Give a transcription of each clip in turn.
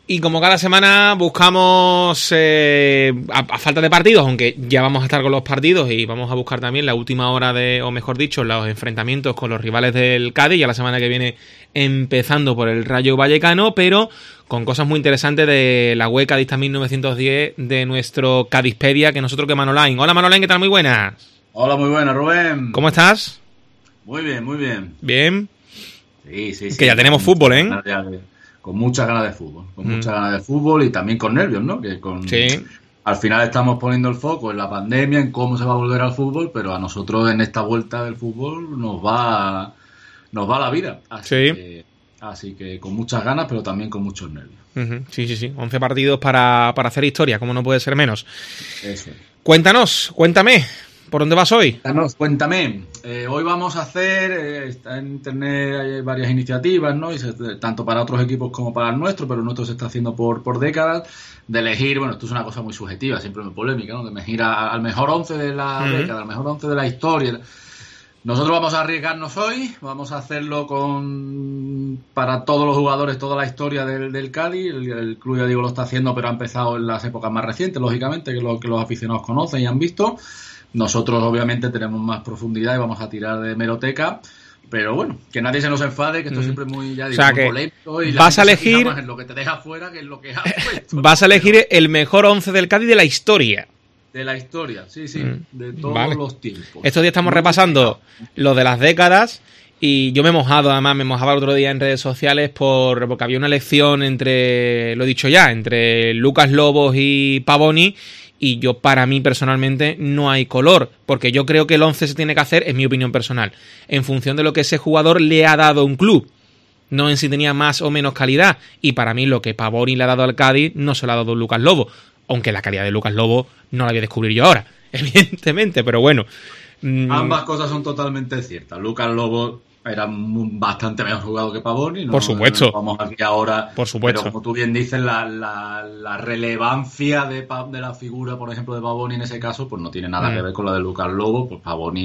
Y como cada semana buscamos, a falta de partidos, aunque ya vamos a estar con los partidos y vamos a buscar también la última hora o mejor dicho, los enfrentamientos con los rivales del Cádiz, ya la semana que viene empezando por el Rayo Vallecano, pero con cosas muy interesantes de la web Cadista 1910 de nuestro Cadispedia, que nosotros que Manolain. Hola Manolain, ¿qué tal? Muy buenas. Hola, muy buenas, Rubén. ¿Cómo estás? Muy bien, muy bien. ¿Bien? Sí. Que ya tenemos fútbol, ¿eh? Con muchas ganas de fútbol. Muchas ganas de fútbol y también con nervios, ¿no? Sí. Al final estamos poniendo el foco en la pandemia, en cómo se va a volver al fútbol, pero a nosotros en esta vuelta del fútbol nos va la vida. Así que con muchas ganas, pero también con muchos nervios. Sí. 11 partidos para hacer historia, como no puede ser menos. Eso. Cuéntame, ¿por dónde vas hoy? Cuéntame. Hoy vamos a hacer, está en internet hay varias iniciativas, ¿no? Tanto para otros equipos como para el nuestro, pero el nuestro se está haciendo por décadas, de elegir, bueno, esto es una cosa muy subjetiva, siempre muy polémica, ¿no? De elegir al mejor 11 de la década, al mejor 11 de la historia. Nosotros vamos a arriesgarnos hoy, vamos a hacerlo para todos los jugadores, toda la historia del Cádiz. El club, ya digo, lo está haciendo, pero ha empezado en las épocas más recientes, lógicamente, que los aficionados conocen y han visto. Nosotros, obviamente, tenemos más profundidad y vamos a tirar de hemeroteca. Pero bueno, que nadie se nos enfade, que esto siempre es muy, ya digo, muy polémico. Y vas a elegir más en lo que te deja fuera que en lo que has puesto. Vas a elegir el mejor 11 del Cádiz de la historia. De la historia, sí, de todos los tiempos. Estos días estamos repasando los de las décadas y yo me he mojado, además me mojaba el otro día en redes sociales porque había una elección entre Lucas Lobos y Pavoni, y yo, para mí personalmente, no hay color, porque yo creo que el 11 se tiene que hacer, es mi opinión personal, en función de lo que ese jugador le ha dado a un club, no en si tenía más o menos calidad, y para mí lo que Pavoni le ha dado al Cádiz no se lo ha dado Lucas Lobo, aunque la calidad de Lucas Lobo no la voy a descubrir yo ahora, evidentemente, pero bueno. Ambas cosas son totalmente ciertas. Lucas Lobo era bastante mejor jugador que Pavoni. Por supuesto. No vamos aquí ahora. Por supuesto. Pero como tú bien dices, la relevancia de la figura, por ejemplo, de Pavoni en ese caso, pues no tiene nada que ver con la de Lucas Lobo. Pues Pavoni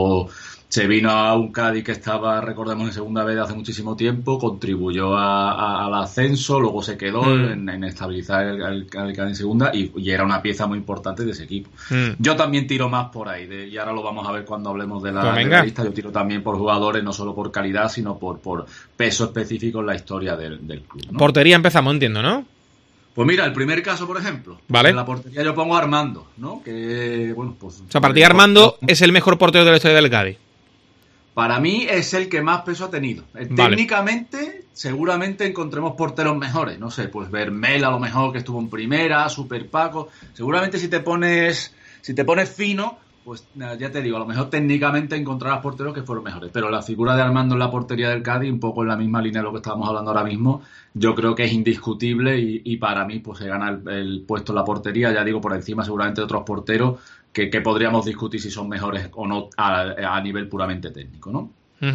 se vino a un Cádiz que estaba, recordemos, en segunda vez de hace muchísimo tiempo, contribuyó al ascenso, luego se quedó en estabilizar el Cádiz en segunda y era una pieza muy importante de ese equipo. Yo también tiro más por ahí, y ahora lo vamos a ver cuando hablemos de la lista. Yo tiro también por jugadores, no solo por calidad, sino por peso específico en la historia del club, ¿no? Portería empezamos, entiendo, ¿no? Pues mira, el primer caso, por ejemplo, vale. En la portería yo pongo a Armando, ¿no? Que, bueno, pues, o sea, para ti Armando es el mejor portero de la historia del Cádiz. Para mí es el que más peso ha tenido. Vale. Técnicamente, seguramente encontremos porteros mejores. No sé, pues Vermel a lo mejor, que estuvo en primera, Super Paco. Seguramente si te pones fino, pues ya te digo, a lo mejor técnicamente encontrarás porteros que fueron mejores. Pero la figura de Armando en la portería del Cádiz, un poco en la misma línea de lo que estábamos hablando ahora mismo, yo creo que es indiscutible y para mí pues se gana el puesto en la portería, ya digo, por encima seguramente de otros porteros que podríamos discutir si son mejores o no a nivel puramente técnico, ¿no?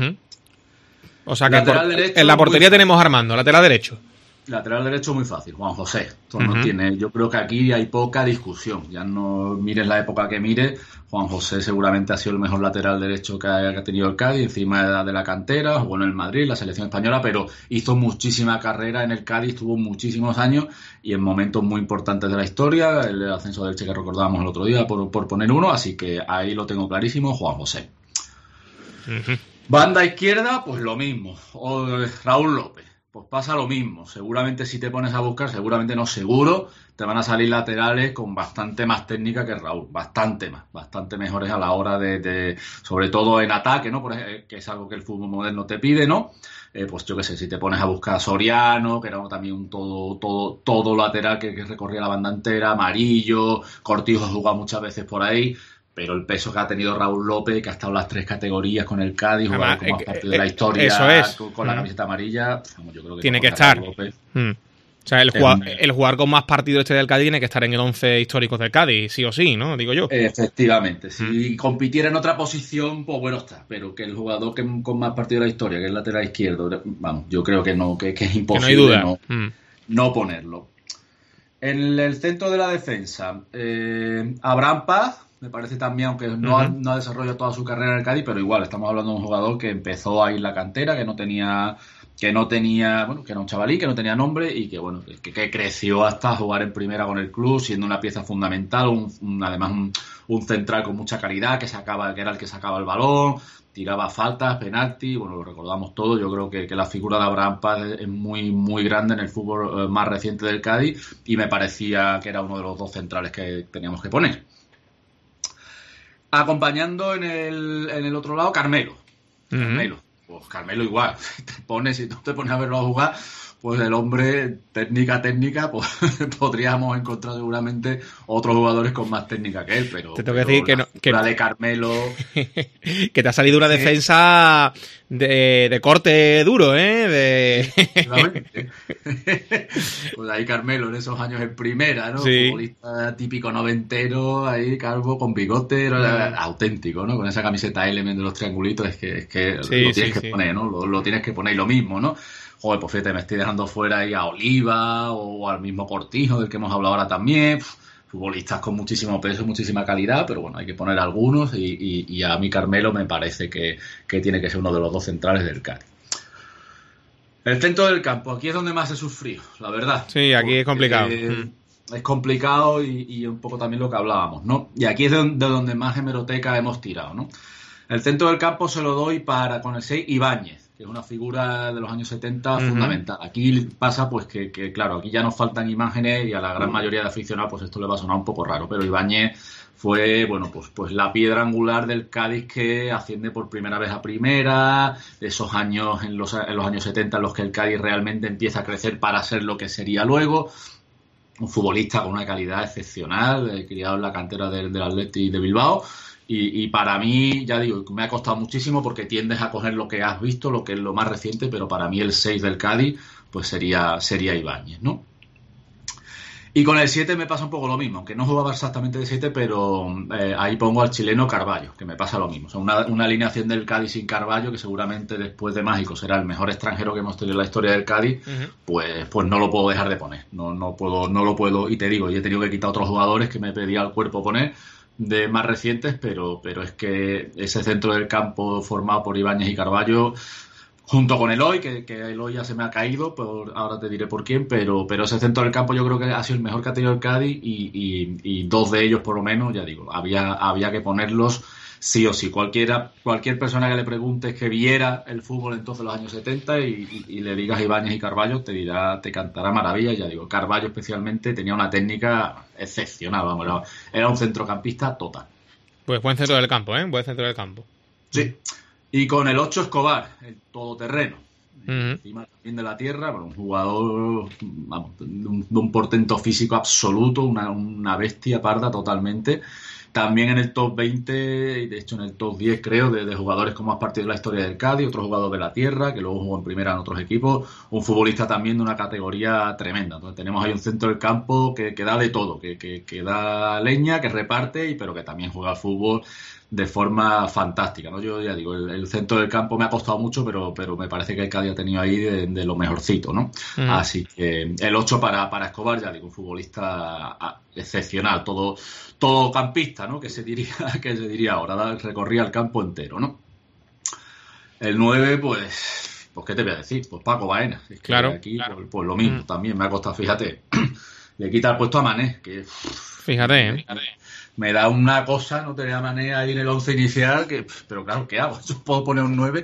O sea que en la portería tenemos a Armando, lateral derecho. Lateral derecho muy fácil, Juan José. Esto no tiene, yo creo que aquí hay poca discusión. Ya no mires la época que mires, Juan José seguramente ha sido el mejor lateral derecho que ha tenido el Cádiz, encima de la cantera, jugó en el Madrid, la selección española, pero hizo muchísima carrera en el Cádiz, tuvo muchísimos años y en momentos muy importantes de la historia, el ascenso del Che que recordábamos el otro día, por poner uno, así que ahí lo tengo clarísimo, Juan José. Banda izquierda, pues lo mismo, Raúl López. Pues pasa lo mismo, seguramente si te pones a buscar, seguramente no seguro, te van a salir laterales con bastante más técnica que Raúl, bastante mejores a la hora de sobre todo en ataque, ¿no? Que es algo que el fútbol moderno te pide, ¿no? Pues yo qué sé, si te pones a buscar a Soriano, que era también un todo lateral que recorría la banda entera, Amarillo, Cortijo ha jugado muchas veces por ahí. Pero el peso que ha tenido Raúl López, que ha estado en las 3 categorías con el Cádiz, jugador con más partido de la historia, eso es. con la camiseta amarilla, yo creo que tiene que estar. O sea, el jugador con más partido de la historia del Cádiz tiene que estar en el 11 histórico del Cádiz, sí o sí, ¿no? Digo yo. Efectivamente. Si compitiera en otra posición, pues bueno está. Pero que el jugador con más partido de la historia, que es el lateral izquierdo, vamos, yo creo que no, que es imposible no ponerlo. En el centro de la defensa, Abraham Paz, me parece también, aunque no ha desarrollado toda su carrera en el Cádiz, pero igual estamos hablando de un jugador que empezó ahí en la cantera, que no tenía no tenía, bueno, que era un chavalín, que no tenía nombre y que, bueno, que creció hasta jugar en primera con el club, siendo una pieza fundamental, además un central con mucha calidad, que era el que sacaba el balón, tiraba faltas, penalti, bueno, lo recordamos todo. Yo creo que la figura de Abraham Paz es muy, muy grande en el fútbol más reciente del Cádiz y me parecía que era uno de los dos centrales que teníamos que poner. Acompañando en el otro lado, Carmelo. Carmelo. Pues Carmelo igual. Si tú te pones a verlo a jugar, pues el hombre, técnica, pues podríamos encontrar seguramente otros jugadores con más técnica que él, pero... Te tengo que decir que la de Carmelo... que te ha salido una defensa de corte duro, ¿eh? Pues ahí Carmelo en esos años en primera, ¿no? Sí. Futbolista típico noventero, ahí calvo, con bigote, auténtico, ¿no? Con esa camiseta Element de los triangulitos, es que Sí, lo tienes sí, que poner, ¿no? Lo tienes que poner, y lo mismo, ¿no? Joder, pues fíjate, me estoy dejando fuera ahí a Oliva o al mismo Cortijo, del que hemos hablado ahora también. Futbolistas con muchísimo peso, muchísima calidad, pero bueno, hay que poner algunos y a mí Carmelo me parece que tiene que ser uno de los dos centrales del Cádiz. El centro del campo, aquí es donde más he sufrido, la verdad. Sí, aquí es complicado. Es complicado y un poco también lo que hablábamos, ¿no? Y aquí es de donde más hemeroteca hemos tirado, ¿no? El centro del campo se lo doy con el 6, Ibáñez, que es una figura de los años 70 fundamental. Aquí pasa pues que, claro, aquí ya nos faltan imágenes y a la gran mayoría de aficionados pues esto le va a sonar un poco raro, pero Ibáñez fue, bueno, pues la piedra angular del Cádiz que asciende por primera vez a primera, esos años, en los años 70 en los que el Cádiz realmente empieza a crecer para ser lo que sería luego. Un futbolista con una calidad excepcional, criado en la cantera del Athletic de Bilbao. Y para mí, ya digo, me ha costado muchísimo porque tiendes a coger lo que has visto, lo que es lo más reciente, pero para mí el 6 del Cádiz pues sería Ibáñez, ¿no? Y con el 7 me pasa un poco lo mismo, aunque no jugaba exactamente de 7, pero ahí pongo al chileno Carballo, que me pasa lo mismo. O sea, una alineación del Cádiz sin Carballo, que seguramente después de Mágico será el mejor extranjero que hemos tenido en la historia del Cádiz, pues no lo puedo dejar de poner. No lo puedo, y te digo, yo he tenido que quitar otros jugadores que me pedía el cuerpo poner, de más recientes, pero es que ese centro del campo formado por Ibáñez y Carballo, junto con Eloy, que Eloy ya se me ha caído, ahora te diré por quién, pero ese centro del campo yo creo que ha sido el mejor que ha tenido el Cádiz y dos de ellos por lo menos, ya digo, había que ponerlos sí o sí. Cualquier persona que le preguntes que viera el fútbol entonces los años 70 y le digas Ibáñez y Carballo, te cantará maravilla. Ya digo, Carballo especialmente tenía una técnica excepcional, vamos, era un centrocampista total. Pues buen centro del campo, ¿eh? Buen centro del campo. Sí. Y con el 8 Escobar, el todoterreno. Encima también de la tierra, bueno, un jugador, vamos, de un portento físico absoluto, una bestia parda totalmente. También en el top 20, y de hecho en el top 10 creo, de jugadores con más partidos de la historia del Cádiz, otro jugador de la tierra, que luego jugó en primera en otros equipos, un futbolista también de una categoría tremenda. Entonces tenemos ahí un centro del campo que da de todo, que da leña, que reparte, pero que también juega al fútbol de forma fantástica, ¿no? Yo ya digo, el centro del campo me ha costado mucho, pero me parece que el Cádiz ha tenido ahí de lo mejorcito, ¿no? Así que el 8 para Escobar, ya digo, un futbolista excepcional, todo campista, ¿no? Que se diría ahora, recorría el campo entero, ¿no? El 9, pues ¿qué te voy a decir? Pues Paco Baena. Es que claro, aquí, claro. Pues lo mismo, también me ha costado, fíjate, le quita el puesto a Mané, que fíjate. Me da una cosa no tener a Mané ahí en el 11 inicial, pero claro, ¿qué hago? Yo puedo poner un 9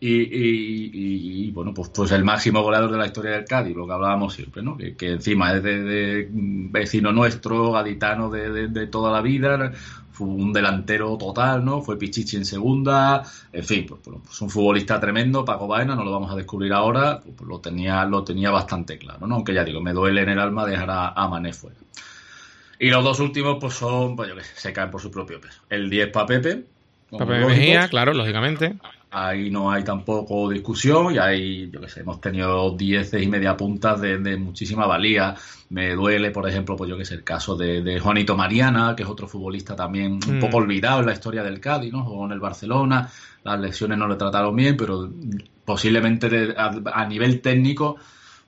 y bueno, pues el máximo goleador de la historia del Cádiz, lo que hablábamos siempre, ¿no? Que encima es de vecino nuestro, gaditano de toda la vida, fue un delantero total, ¿no? Fue Pichichi en segunda, en fin, pues un futbolista tremendo, Paco Baena, no lo vamos a descubrir ahora, pues lo tenía bastante claro, ¿no? Aunque ya digo, me duele en el alma dejar a Mané fuera. Y los dos últimos, pues son, pues yo qué sé, se caen por su propio peso. El 10 para Pepe. Pepe Mejía, claro, lógicamente. Ahí no hay tampoco discusión y ahí, yo qué sé, hemos tenido 10 y media puntas de muchísima valía. Me duele, por ejemplo, pues yo qué sé, el caso de Juanito Mariana, que es otro futbolista también un poco olvidado en la historia del Cádiz, ¿no? Jugó en el Barcelona, las lesiones no le trataron bien, pero posiblemente a nivel técnico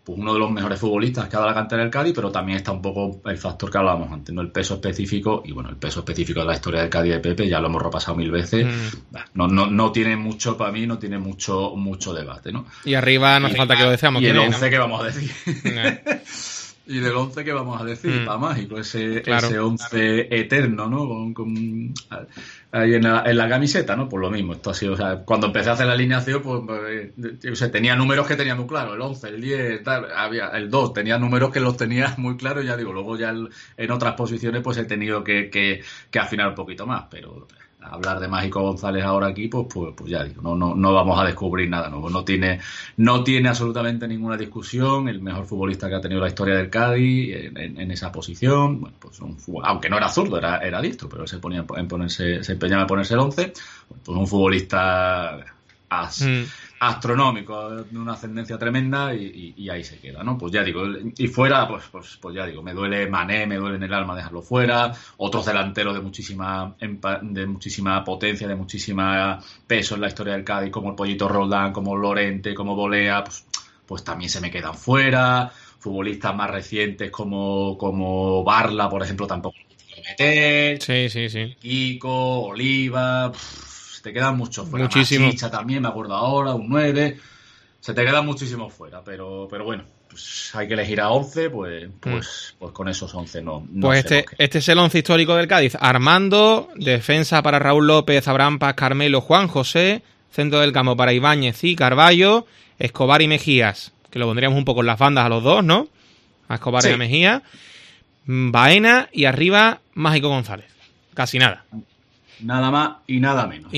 pues uno de los mejores futbolistas que ha dado la cantera del Cádiz, pero también está un poco el factor que hablábamos antes, ¿no? El peso específico, y bueno, el peso específico de la historia del Cádiz de Pepe, ya lo hemos repasado 1000 veces, no tiene mucho, para mí, no tiene mucho debate, ¿no? Y arriba no hace falta que lo deseamos. Y el 11, ¿no? ¿qué vamos a decir? Y del 11, ¿qué vamos a decir? Pa' mágico, ese 11 eterno, ¿no? Ahí en la camiseta, ¿no? Pues lo mismo, esto ha sido, o sea, cuando empecé a hacer la alineación, pues tenía números que tenía muy claros, el 11, el 10, tal, el 2, tenía números que los tenía muy claros, ya digo, luego ya en otras posiciones pues he tenido que afinar un poquito más, pero hablar de Mágico González ahora aquí, pues ya digo, no vamos a descubrir nada nuevo, no tiene absolutamente ninguna discusión, el mejor futbolista que ha tenido la historia del Cádiz en esa posición, bueno, pues aunque no era zurdo, era diestro, pero se empeñaba en ponerse el 11, pues un futbolista astronómico, de una ascendencia tremenda, y ahí se queda, ¿no? Pues ya digo, y fuera, pues ya digo, me duele Mané, me duele en el alma dejarlo fuera, otros delanteros de muchísima potencia, de muchísima peso en la historia del Cádiz, como el Pollito Roldán, como Lorente, como Bolea, pues también se me quedan fuera, futbolistas más recientes como Barla, por ejemplo, tampoco meter, sí. Kiko, Oliva, te quedan muchos fuera. Muchísimo. Machicha también, me acuerdo ahora, un 9. Se te quedan muchísimos fuera, pero bueno, pues hay que elegir a 11, pues con esos 11 no pues este es el 11 histórico del Cádiz. Armando, defensa para Raúl López, Abraham Paz, Carmelo, Juan José, centro del campo para Ibáñez y Carballo, Escobar y Mejías, que lo pondríamos un poco en las bandas a los dos, ¿no? A Escobar y a Mejía. Baena y arriba Mágico González. Casi nada. Nada más y nada menos.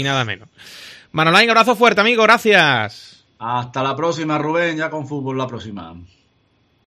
Manolain, abrazo fuerte, amigo, gracias. Hasta la próxima, Rubén, ya con fútbol la próxima.